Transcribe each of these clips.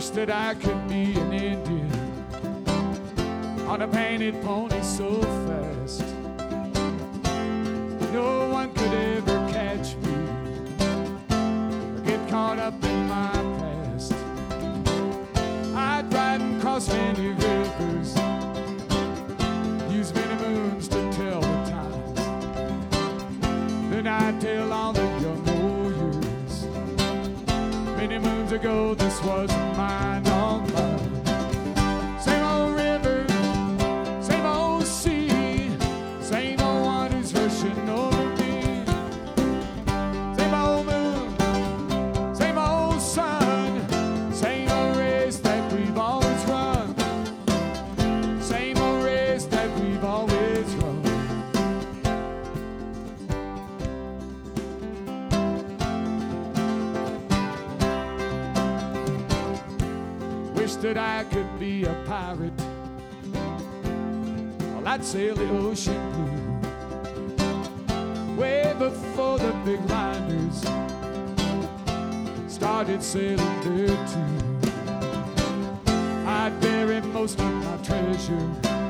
wish that I could be an Indian on a painted pony so fast. No one could ever catch me or get caught up in my past. I'd ride and cross many rivers, use many moons to tell the times. Then I'd tell all the young warriors, many moons ago this was mine, all mine. Same old river, same old sea, same old waters rushing over me. Same old moon, same old sun, same old race that we've always run. Same old race that we've always run. Wish that I could be a pirate. Well, I'd sail the ocean blue way before the big liners started sailing there too. I'd bury most of my treasure,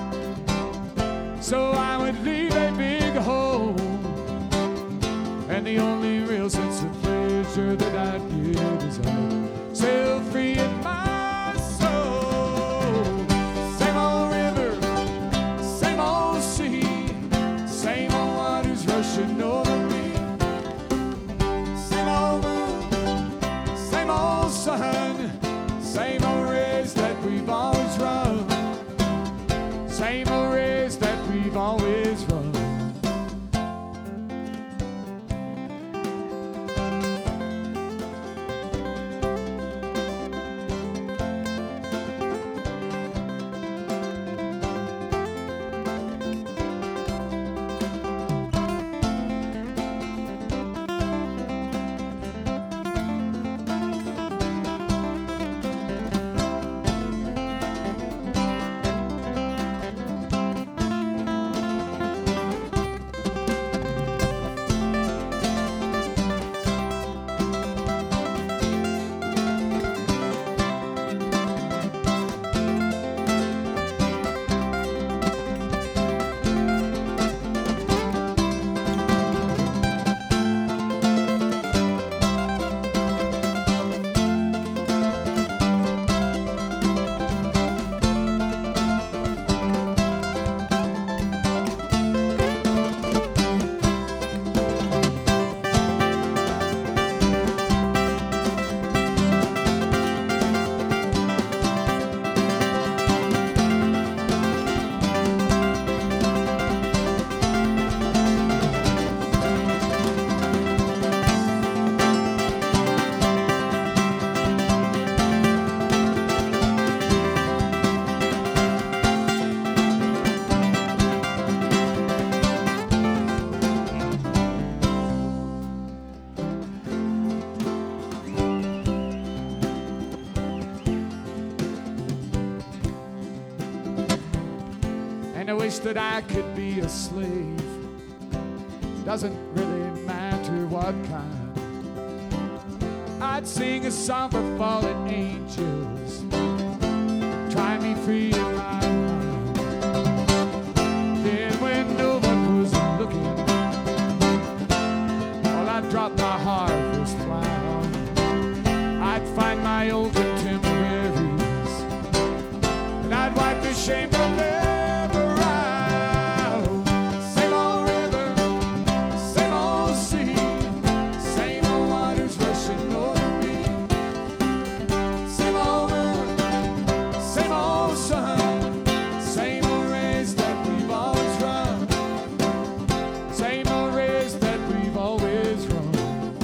so I would leave a big hole, and the only real sense of pleasure that I'd get is I'd sail free in my soul. Same old river, same old sea, same old waters rushing over me. Same old moon, same old sun, same old race that we've always run. Same old race that we've always run. And I wish that I could be a slave. Doesn't really matter what kind. I'd sing a song for fallen angels, try me free in my mind. Then when no one was looking, well, I'd drop my harvest flower. I'd find my old contemporaries, and I'd wipe the shame from them. Same old race that we've always run.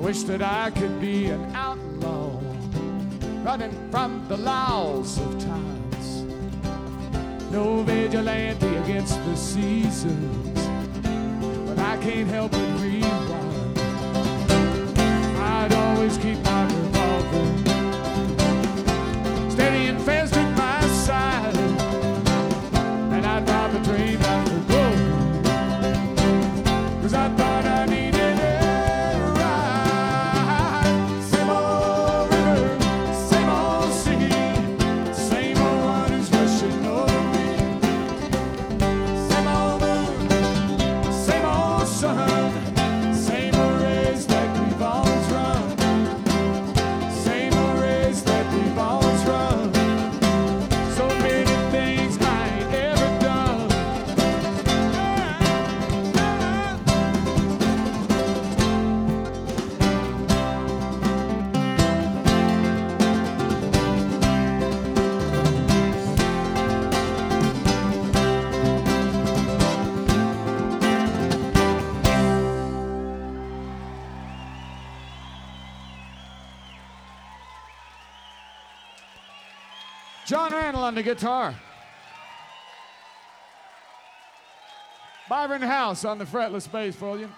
Wish that I could be an outlaw, running from the laws of times. No vigilante against the seasons, but I can't help but rewind. I'd always keep my revolver steady and fast at my side, and I'd rob a train out for gold, 'cause I thought I needed a ride. Same old river, same old sea, same old one who's rushing over me. Same old moon, same old sun, same old race that we've always run. Same old race that we've always run. So many things I ain't ever done. John Randall on the guitar. Byron House on the fretless bass, Foley.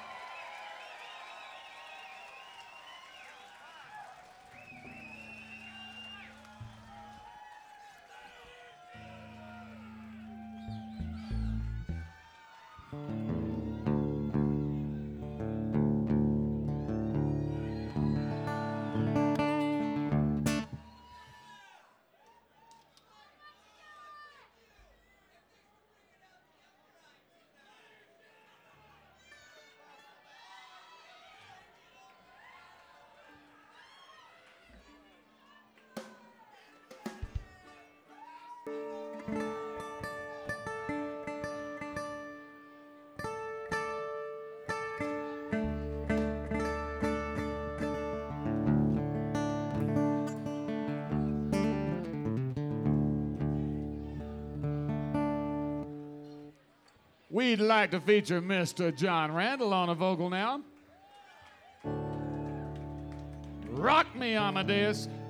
We'd like to feature Mr. John Randall on a vocal now. Rock me, Amadeus.